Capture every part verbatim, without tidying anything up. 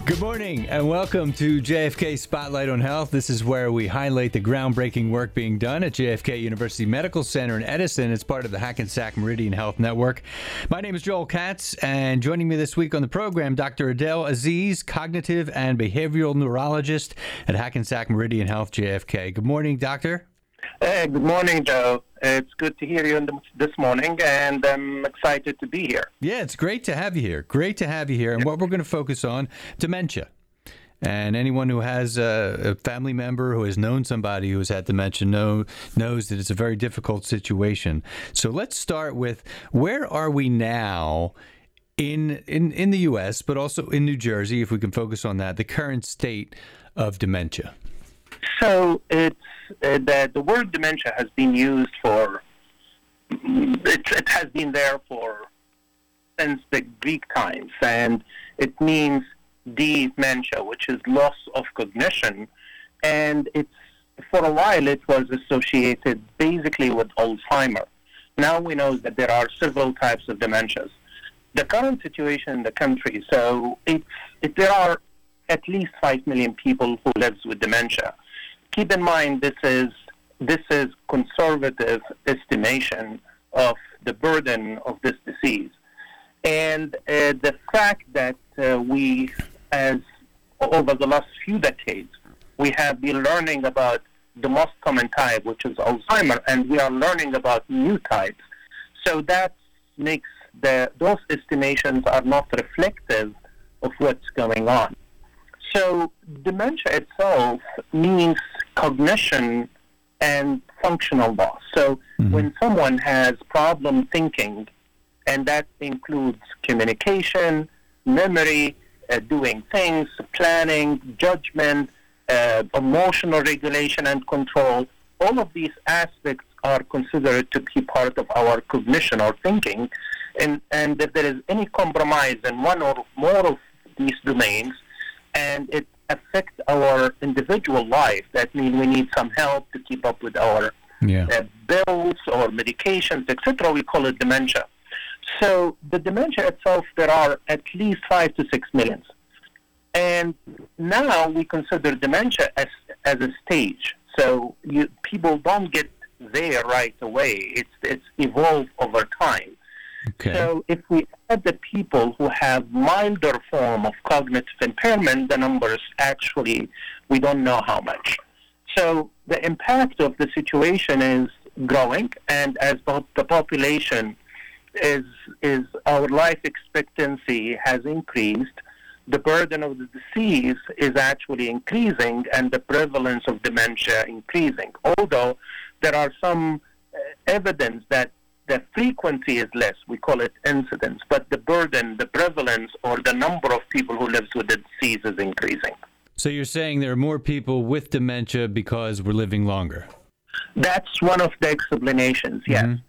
Good morning and welcome to J F K Spotlight on Health. This is where we highlight the groundbreaking work being done at J F K University Medical Center in Edison. It's part of the Hackensack Meridian Health Network. My name is Joel Katz, and joining me this week on the program, Doctor Adel Aziz, cognitive and behavioral neurologist at Hackensack Meridian Health, J F K. Good morning, Doctor. Hey, good morning, Joe. It's good to hear you this morning, and I'm excited to be here. Yeah, it's great to have you here. Great to have you here. And what we're going to focus on, dementia. And anyone who has a, a family member who has known somebody who has had dementia know, knows that it's a very difficult situation. So let's start with, where are we now in, in, in the U S, but also in New Jersey, if we can focus on that, the current state of dementia? So it's uh, the, the word dementia has been used for, it, it has been there for since the Greek times, and it means dementia, which is loss of cognition, and it's for a while it was associated basically with Alzheimer. Now we know that there are several types of dementias. The current situation in the country, so it's it, there are at least five million people who lives with dementia. Keep in mind, this is this is conservative estimation of the burden of this disease, and uh, the fact that uh, we, as over the last few decades, we have been learning about the most common type, which is Alzheimer, and we are learning about new types. So that makes the those estimations are not reflective of what's going on. So dementia itself means cognition and functional loss. So mm-hmm. when someone has problem thinking, and that includes communication, memory, uh, doing things, planning, judgment, uh, emotional regulation and control, all of these aspects are considered to be part of our cognition or thinking. And, and if there is any compromise in one or more of these domains, and it affects our individual life, that means we need some help to keep up with our yeah. uh, bills or medications, et cetera. We call it dementia. So the dementia itself, there are at least five to six millions. And now we consider dementia as as a stage. So you, people don't get there right away. It's it's evolved over time. Okay. So if we add the people who have milder form of cognitive impairment, the numbers actually, we don't know how much. So the impact of the situation is growing, and as both the population is, is our life expectancy has increased, the burden of the disease is actually increasing, and the prevalence of dementia increasing. Although there are some uh, evidence that the frequency is less, we call it incidence, but the burden, the prevalence, or the number of people who lives with the disease is increasing. So you're saying there are more people with dementia because we're living longer? That's one of the explanations, yes. Mm-hmm.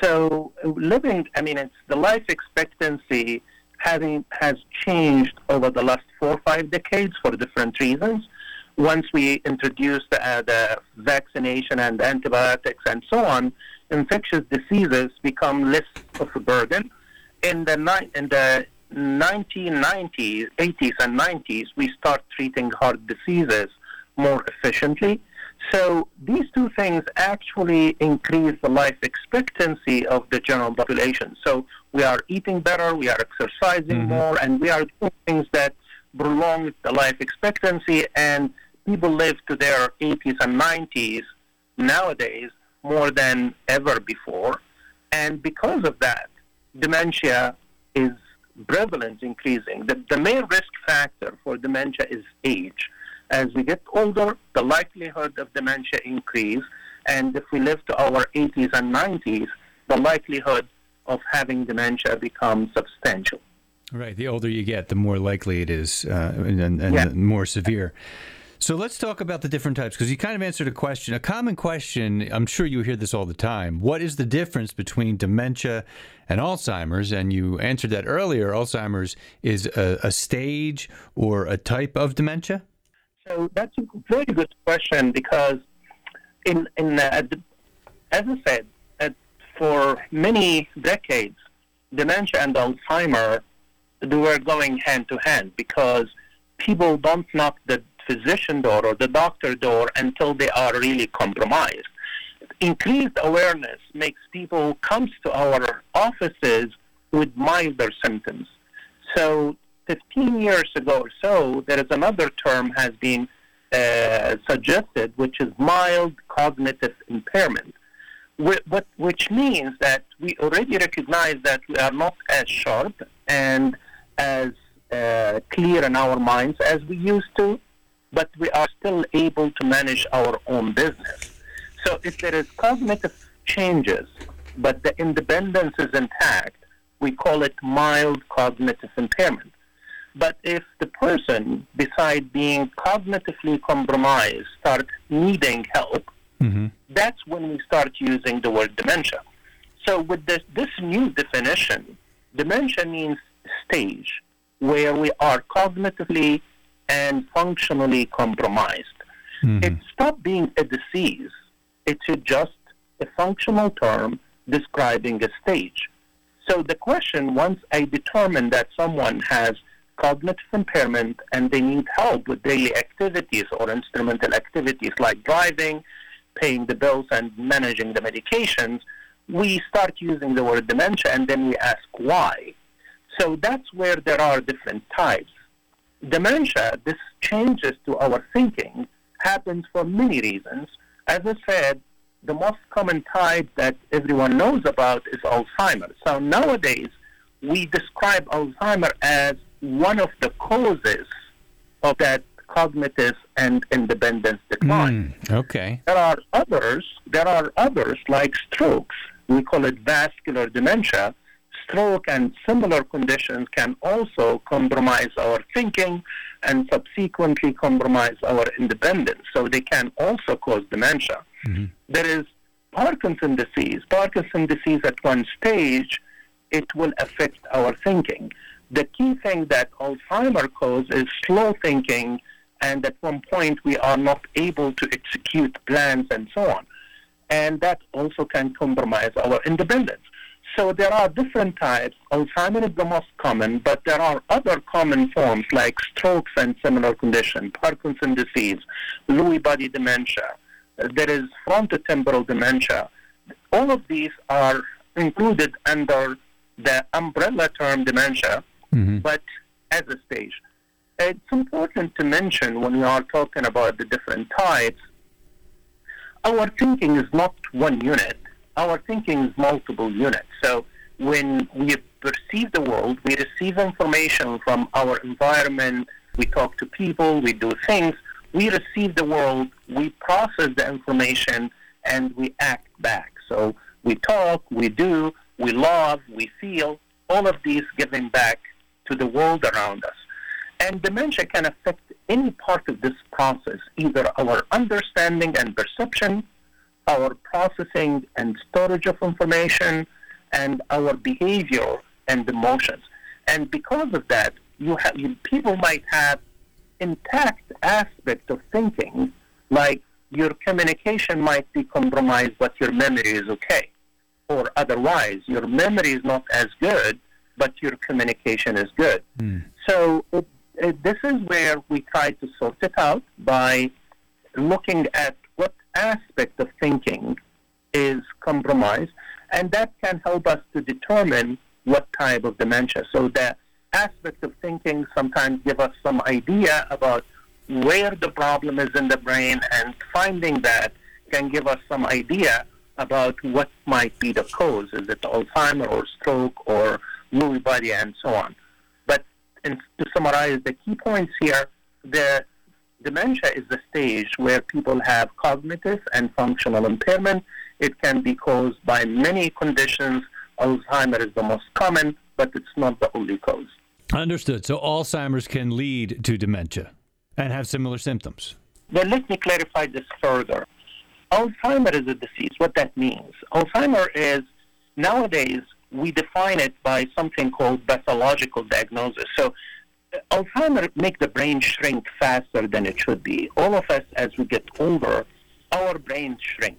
So living, I mean, it's the life expectancy having has changed over the last four or five decades for different reasons. Once we introduced uh, the vaccination and antibiotics and so on, infectious diseases become less of a burden. In the ni- in the nineteen nineties, eighties and nineties, we start treating heart diseases more efficiently. So these two things actually increase the life expectancy of the general population. So we are eating better, we are exercising mm-hmm. more, and we are doing things that prolong the life expectancy, and people live to their eighties and nineties nowadays more than ever before. And because of that, dementia is prevalence increasing. The, the main risk factor for dementia is age. As we get older, the likelihood of dementia increase, and if we live to our eighties and nineties, the likelihood of having dementia becomes substantial. Right. The older you get, the more likely it is, uh, and, and yeah. more severe. So let's talk about the different types, because you kind of answered a question, a common question. I'm sure you hear this all the time. What is the difference between dementia and Alzheimer's? And you answered that earlier. Alzheimer's is a, a stage or a type of dementia? So that's a very good question, because in, in uh, as I said, uh, for many decades, dementia and Alzheimer, they were going hand to hand, because people don't knock the physician door or the doctor door until they are really compromised. Increased awareness makes people come to our offices with milder symptoms. So fifteen years ago or so, there is another term has been uh, suggested, which is mild cognitive impairment, which means that we already recognize that we are not as sharp and as uh, clear in our minds as we used to, but we are still able to manage our own business. So if there is cognitive changes, but the independence is intact, we call it mild cognitive impairment. But if the person, besides being cognitively compromised, starts needing help, mm-hmm. that's when we start using the word dementia. So with this, this new definition, dementia means stage where we are cognitively and functionally compromised. Mm-hmm. It stopped being a disease. It's just a functional term describing a stage. So the question, once I determine that someone has cognitive impairment and they need help with daily activities or instrumental activities like driving, paying the bills, and managing the medications, we start using the word dementia, and then we ask why. So that's where there are different types. Dementia, this changes to our thinking, happens for many reasons. As I said, the most common type that everyone knows about is Alzheimer's. So nowadays, we describe Alzheimer's as one of the causes of that cognitive and independence decline. Mm, okay. There are others, there are others like strokes. We call it vascular dementia. Stroke and similar conditions can also compromise our thinking and subsequently compromise our independence. So they can also cause dementia. Mm-hmm. There is Parkinson's disease. Parkinson's disease at one stage, it will affect our thinking. The key thing that Alzheimer's causes is slow thinking, and at one point we are not able to execute plans and so on. And that also can compromise our independence. So there are different types. Alzheimer's is the most common, but there are other common forms like strokes and similar conditions, Parkinson's disease, Lewy body dementia. There is frontotemporal dementia. All of these are included under the umbrella term dementia, mm-hmm. but as a stage. It's important to mention when we are talking about the different types, our thinking is not one unit. Our thinking is multiple units. So when we perceive the world, we receive information from our environment, we talk to people, we do things, we receive the world, we process the information, and we act back. So we talk, we do, we love, we feel, all of these giving back to the world around us. And dementia can affect any part of this process, either our understanding and perception, our processing and storage of information, and our behavior and emotions. And because of that, you have you, people might have intact aspect of thinking, like your communication might be compromised, but your memory is okay. Or otherwise, your memory is not as good, but your communication is good. Mm. So it, it, this is where we try to sort it out by looking at what aspect of thinking is compromised, and that can help us to determine what type of dementia. So the aspect of thinking sometimes give us some idea about where the problem is in the brain, and finding that can give us some idea about what might be the cause. Is it Alzheimer's or stroke or Lewy body and so on? But in, to summarize the key points here, the dementia is the stage where people have cognitive and functional impairment. It can be caused by many conditions. Alzheimer's is the most common, but it's not the only cause. Understood. So Alzheimer's can lead to dementia and have similar symptoms. Then let me clarify this further. Alzheimer's is a disease. What that means? Alzheimer's is, nowadays, we define it by something called pathological diagnosis. So Alzheimer's makes the brain shrink faster than it should be. All of us, as we get older, our brains shrink.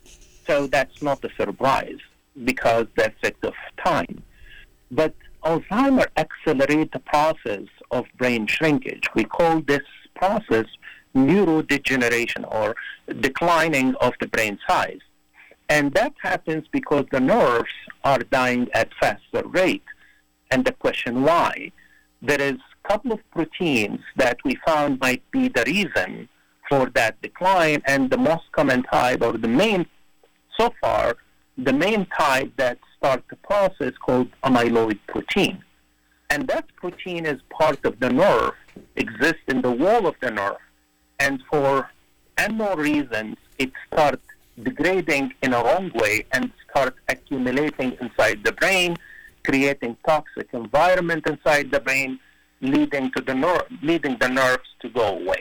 So that's not a surprise because the effect of time. But Alzheimer's accelerates the process of brain shrinkage. We call this process neurodegeneration, or declining of the brain size. And that happens because the nerves are dying at faster rate. And the question why? There is a couple of proteins that we found might be the reason for that decline, and the most common type, or the main, so far, the main type that starts the process called amyloid protein. And that protein is part of the nerve, exists in the wall of the nerve, and for unknown reasons, it starts degrading in a wrong way and starts accumulating inside the brain, creating toxic environment inside the brain, leading to the nerve, leading the nerves to go away.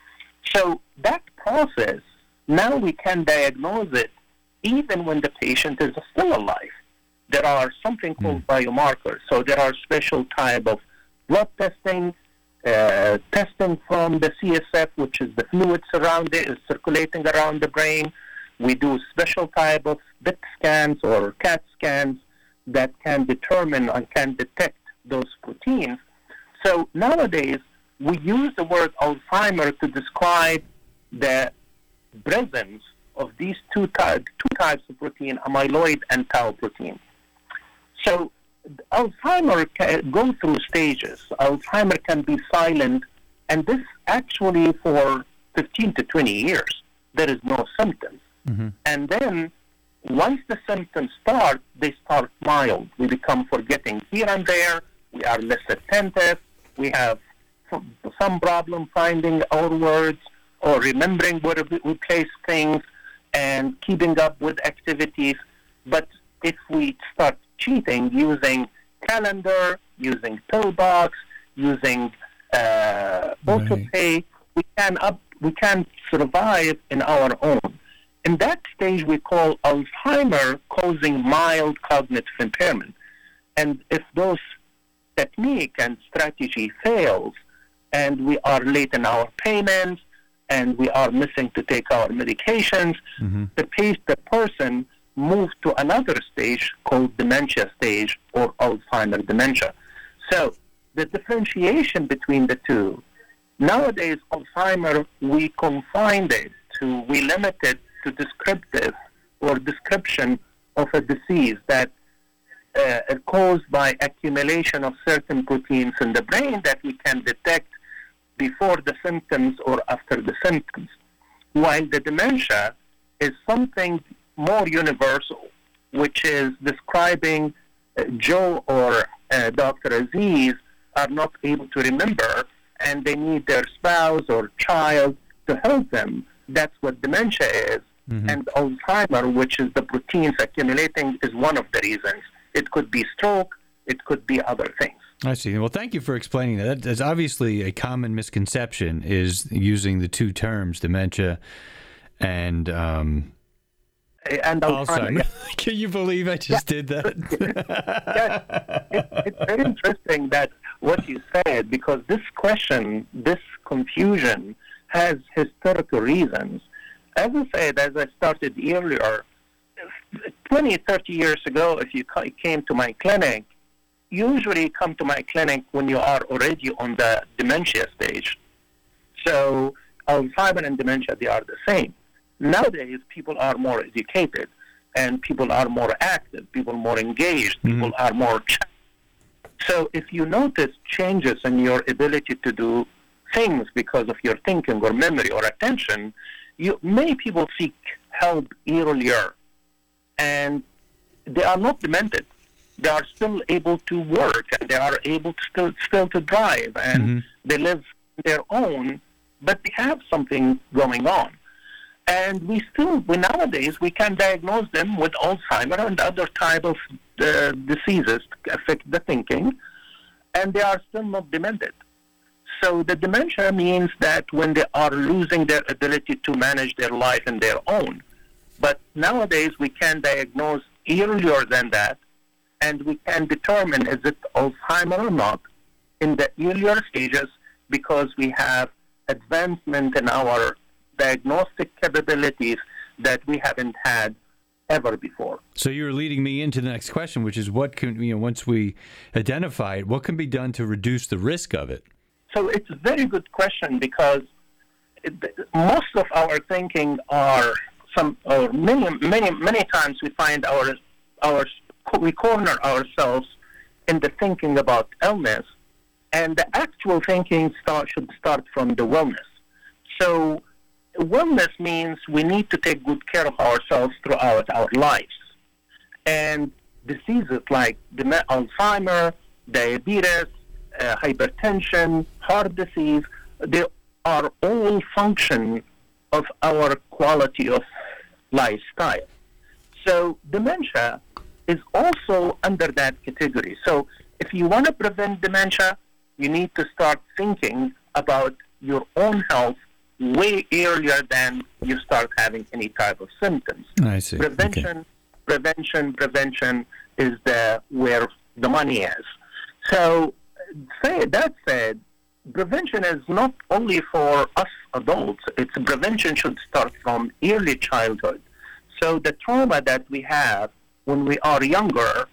So that process, now we can diagnose it even when the patient is still alive. There are something called mm. biomarkers. So there are special type of blood testing, uh, testing from the C S F, which is the fluid surrounding, is circulating around the brain. We do special type of B I T scans or C A T scans that can determine and can detect those proteins. So nowadays, we use the word Alzheimer to describe the presence of these two, ty- two types of protein, amyloid and tau protein. So Alzheimer can go through stages. Alzheimer can be silent, and this actually for fifteen to twenty years, there is no symptoms. Mm-hmm. And then once the symptoms start, they start mild. We become forgetting here and there. We are less attentive. We have some problem finding our words or remembering where we place things and keeping up with activities. But if we start cheating using calendar, using pillbox, using uh, autopay, we can up, we can survive in our own. In that stage, we call Alzheimer causing mild cognitive impairment. And if those technique and strategy fails, and we are late in our payments, and we are missing to take our medications, mm-hmm. the, pace, the person moves to another stage called dementia stage or Alzheimer's dementia. So the differentiation between the two, nowadays Alzheimer, we confined it to, we limit it to descriptive or description of a disease that uh, are caused by accumulation of certain proteins in the brain that we can detect before the symptoms or after the symptoms. While the dementia is something more universal, which is describing uh, Joe or uh, Doctor Aziz are not able to remember, and they need their spouse or child to help them. That's what dementia is. Mm-hmm. And Alzheimer, which is the proteins accumulating, is one of the reasons. It could be stroke. It could be other things. I see. Well, thank you for explaining that. That's obviously a common misconception, is using the two terms, dementia and um, and Alzheimer. Alzheimer. Can you believe I just yeah. did that? yeah. it, it's very interesting that what you said, because this question, this confusion, has historical reasons. As I said, as I started earlier, twenty, thirty years ago, if you came to my clinic, usually come to my clinic when you are already on the dementia stage. So Alzheimer and dementia, they are the same. Nowadays, people are more educated, and people are more active, people more engaged, mm-hmm. people are more... Ch- so if you notice changes in your ability to do things because of your thinking or memory or attention, you many people seek help earlier, and they are not demented. They are still able to work, and they are able to still still to drive, and mm-hmm. they live their own, but they have something going on. And we still, we nowadays, we can diagnose them with Alzheimer and other type of uh, diseases that affect the thinking, and they are still not demented. So the dementia means that when they are losing their ability to manage their life on their own. But nowadays, we can diagnose earlier than that, and we can determine is it Alzheimer or not in the earlier stages, because we have advancement in our diagnostic capabilities that we haven't had ever before. So you're leading me into the next question, which is what can, you know, once we identify it, what can be done to reduce the risk of it? so it's a very good question because it, most of our thinking are some, or many, many, many times we find our, our, we corner ourselves in the thinking about illness, and the actual thinking start, should start from the wellness. So wellness means we need to take good care of ourselves throughout our lives. And diseases like Alzheimer, diabetes, uh, hypertension, heart disease, they are all function of our quality of lifestyle. So dementia is also under that category. So if you want to prevent dementia, you need to start thinking about your own health way earlier than you start having any type of symptoms. I see. Prevention, okay. prevention, prevention is the where the money is. So, say that said, prevention is not only for us adults. It's prevention should start from early childhood. So the trauma that we have when we are younger,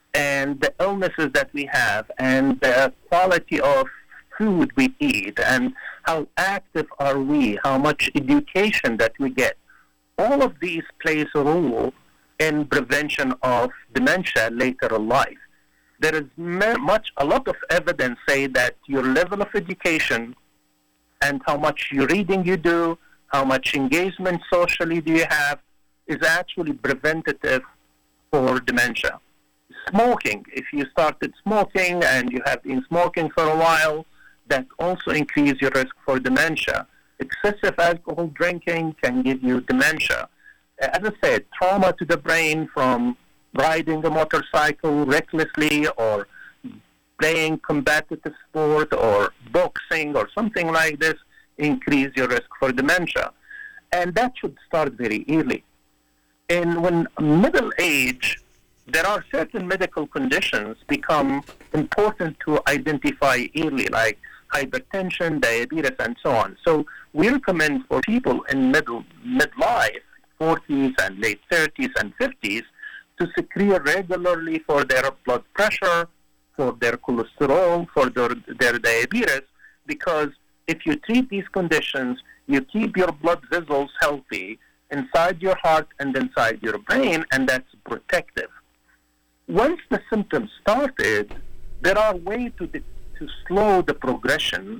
and the illnesses that we have, and the quality of food we eat, and how active are we, how much education that we get, all of these plays a role in prevention of dementia later in life. There is much, a lot of evidence say that your level of education and how much you reading you do, how much engagement socially do you have, is actually preventative for dementia. Smoking, if you started smoking and you have been smoking for a while, that also increases your risk for dementia. Excessive alcohol drinking can give you dementia. As I said, trauma to the brain from riding a motorcycle recklessly or playing competitive sport or boxing or something like this increase your risk for dementia. And that should start very early. And when middle age, there are certain medical conditions become important to identify early, like hypertension, diabetes, and so on. So we recommend for people in middle midlife, forties and late thirties and fifties, to screen regularly for their blood pressure, for their cholesterol, for their, their diabetes, because if you treat these conditions, you keep your blood vessels healthy inside your heart and inside your brain, and that's protective. Once the symptoms started, there are ways to, to slow the progression,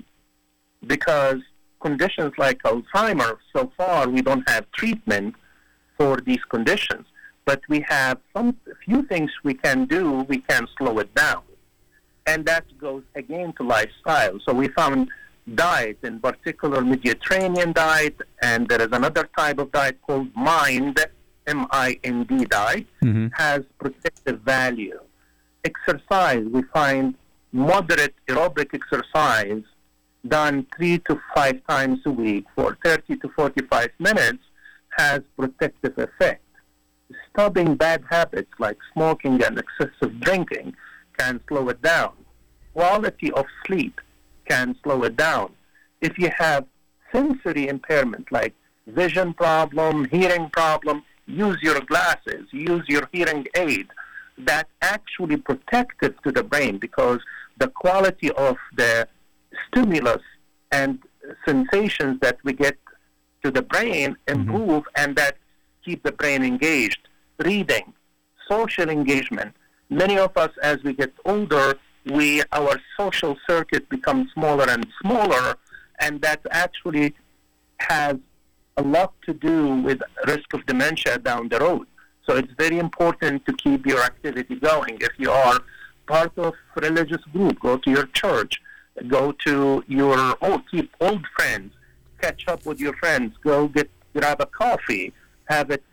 because conditions like Alzheimer's, so far we don't have treatment for these conditions, but we have some few things we can do. We can slow it down, and that goes again to lifestyle. So we found diet, in particular Mediterranean diet, and there is another type of diet called MIND, M I N D diet, mm-hmm. has protective value. Exercise, we find moderate aerobic exercise done three to five times a week for thirty to forty-five minutes has protective effect. Stopping bad habits like smoking and excessive drinking can slow it down. Quality of sleep can slow it down. If you have sensory impairment like vision problem, hearing problem, use your glasses, use your hearing aid. That's actually protective to the brain, because the quality of the stimulus and sensations that we get to the brain improve, mm-hmm. and that keep the brain engaged. Reading, social engagement. Many of us, as we get older, we our social circuit becomes smaller and smaller, and that actually has a lot to do with risk of dementia down the road. So it's very important to keep your activity going. If you are part of a religious group, go to your church, go to your oh, keep old friends, catch up with your friends, go get grab a coffee, have a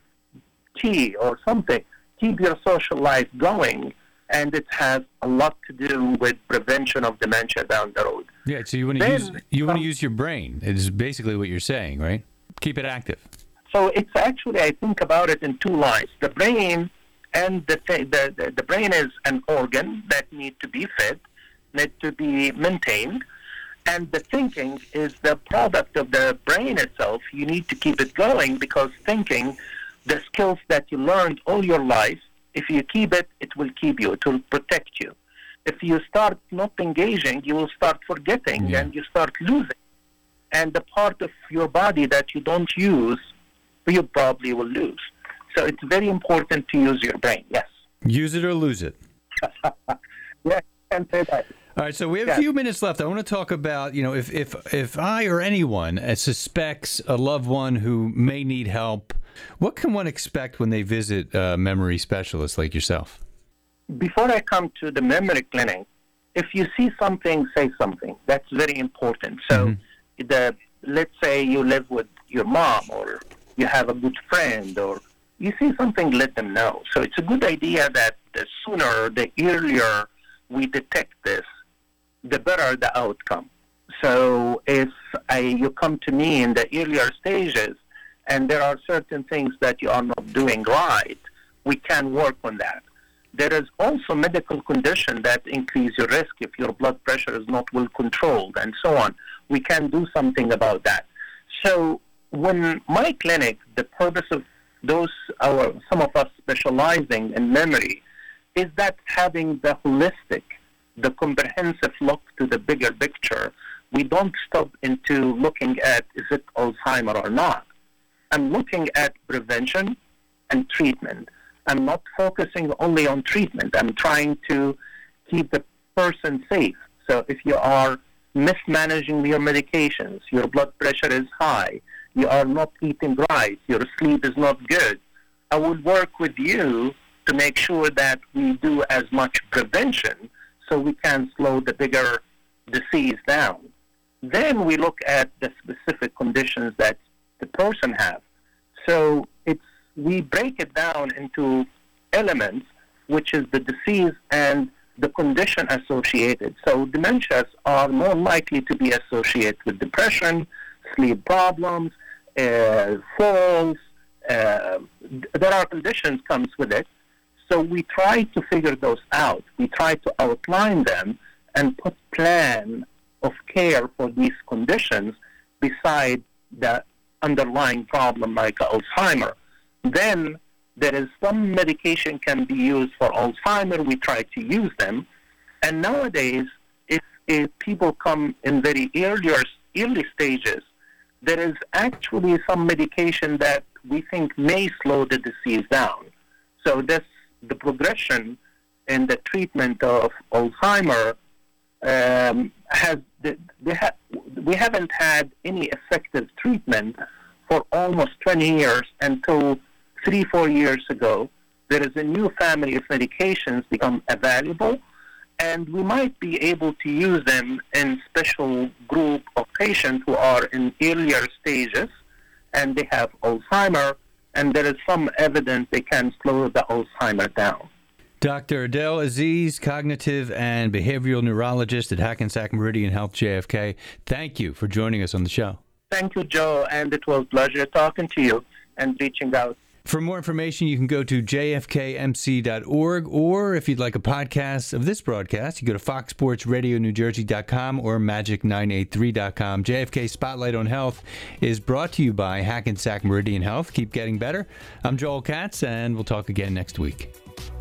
tea or something. Keep your social life going, and it has a lot to do with prevention of dementia down the road. Yeah, so you want to use you want to use your brain. Is basically what you're saying, right? Keep it active. So it's actually, I think about it in two lines. The brain and the th- the, the the brain is an organ that needs to be fed, need to be maintained, and the thinking is the product of the brain itself. You need to keep it going, because thinking, the skills that you learned all your life, if you keep it, it will keep you. It will protect you. If you start not engaging, you will start forgetting Yeah. and you start losing. And the part of your body that you don't use, you probably will lose. So it's very important to use your brain, yes. Use it or lose it. Yeah, I can say that. All right, so we have Yeah. a few minutes left. I want to talk about, you know, if if if I or anyone uh, suspects a loved one who may need help, what can one expect when they visit a memory specialist like yourself? Before I come to the memory clinic, if you see something, say something. That's very important. So, the let's say you live with your mom, or you have a good friend, or you see something, let them know. So it's a good idea that the sooner, the earlier we detect this, the better the outcome. So if I, you come to me in the earlier stages and there are certain things that you are not doing right, we can work on that. There is also medical condition that increase your risk if your blood pressure is not well controlled and so on. We can do something about that. So when my clinic, the purpose of those, our, some of us specializing in memory, is that having the holistic, the comprehensive look to the bigger picture. We don't stop into looking at, is it Alzheimer or not? I'm looking at prevention and treatment. I'm not focusing only on treatment. I'm trying to keep the person safe. So if you are mismanaging your medications, your blood pressure is high, you are not eating right, your sleep is not good, I will work with you to make sure that we do as much prevention so we can slow the bigger disease down. Then we look at the specific conditions that the person has. So it's we break it down into elements, which is the disease and the condition associated. So dementias are more likely to be associated with depression, sleep problems, uh, falls. Uh, there are conditions comes with it. So we try to figure those out. We try to outline them and put plan of care for these conditions beside the underlying problem like Alzheimer. Then there is some medication can be used for Alzheimer. We try to use them. And nowadays, if, if people come in very earlier, early stages, there is actually some medication that we think may slow the disease down. So this the progression in the treatment of Alzheimer um, has they ha- we haven't had any effective treatment for almost twenty years until three, four years ago. There is a new family of medications become available, and we might be able to use them in special group of patients who are in earlier stages and they have Alzheimer, and there is some evidence they can slow the Alzheimer down. Doctor Adel Aziz, cognitive and behavioral neurologist at Hackensack Meridian Health J F K. Thank you for joining us on the show. Thank you, Joe, and it was a pleasure talking to you and reaching out. For more information, you can go to j f k m c dot org, or if you'd like a podcast of this broadcast, you go to fox sports radio new jersey dot com or magic nine eight three dot com. J F K Spotlight on Health is brought to you by Hackensack Meridian Health. Keep getting better. I'm Joel Katz, and we'll talk again next week.